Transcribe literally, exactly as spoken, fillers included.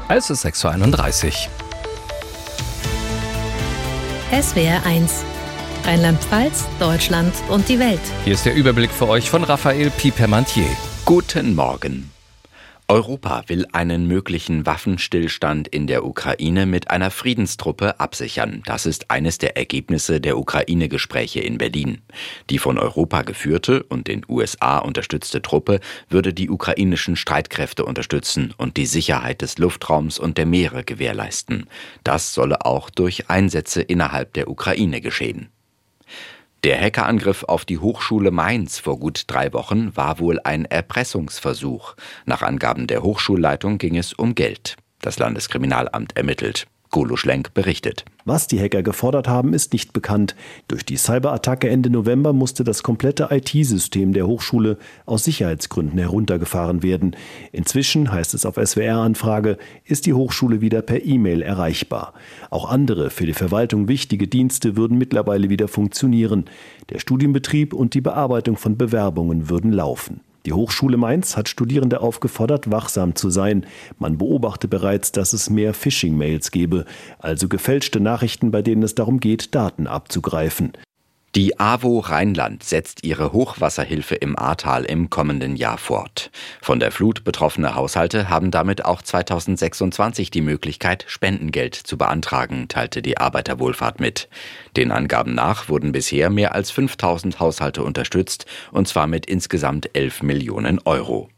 Es ist sechs Uhr einunddreißig. S W R eins. Rheinland-Pfalz, Deutschland und die Welt. Hier ist der Überblick für euch von Raphael Piepermantier. Guten Morgen. Europa will einen möglichen Waffenstillstand in der Ukraine mit einer Friedenstruppe absichern. Das ist eines der Ergebnisse der Ukraine-Gespräche in Berlin. Die von Europa geführte und den U S A unterstützte Truppe würde die ukrainischen Streitkräfte unterstützen und die Sicherheit des Luftraums und der Meere gewährleisten. Das solle auch durch Einsätze innerhalb der Ukraine geschehen. Der Hackerangriff auf die Hochschule Mainz vor gut drei Wochen war wohl ein Erpressungsversuch. Nach Angaben der Hochschulleitung ging es um Geld. Das Landeskriminalamt ermittelt. Golo Schlenk berichtet. Was die Hacker gefordert haben, ist nicht bekannt. Durch die Cyberattacke Ende November musste das komplette I T-System der Hochschule aus Sicherheitsgründen heruntergefahren werden. Inzwischen, heißt es auf S W R-Anfrage, ist die Hochschule wieder per E-Mail erreichbar. Auch andere für die Verwaltung wichtige Dienste würden mittlerweile wieder funktionieren. Der Studienbetrieb und die Bearbeitung von Bewerbungen würden laufen. Die Hochschule Mainz hat Studierende aufgefordert, wachsam zu sein. Man beobachte bereits, dass es mehr Phishing-Mails gebe, also gefälschte Nachrichten, bei denen es darum geht, Daten abzugreifen. Die A W O Rheinland setzt ihre Hochwasserhilfe im Ahrtal im kommenden Jahr fort. Von der Flut betroffene Haushalte haben damit auch zweitausendsechsundzwanzig die Möglichkeit, Spendengeld zu beantragen, teilte die Arbeiterwohlfahrt mit. Den Angaben nach wurden bisher mehr als fünftausend Haushalte unterstützt, und zwar mit insgesamt elf Millionen Euro.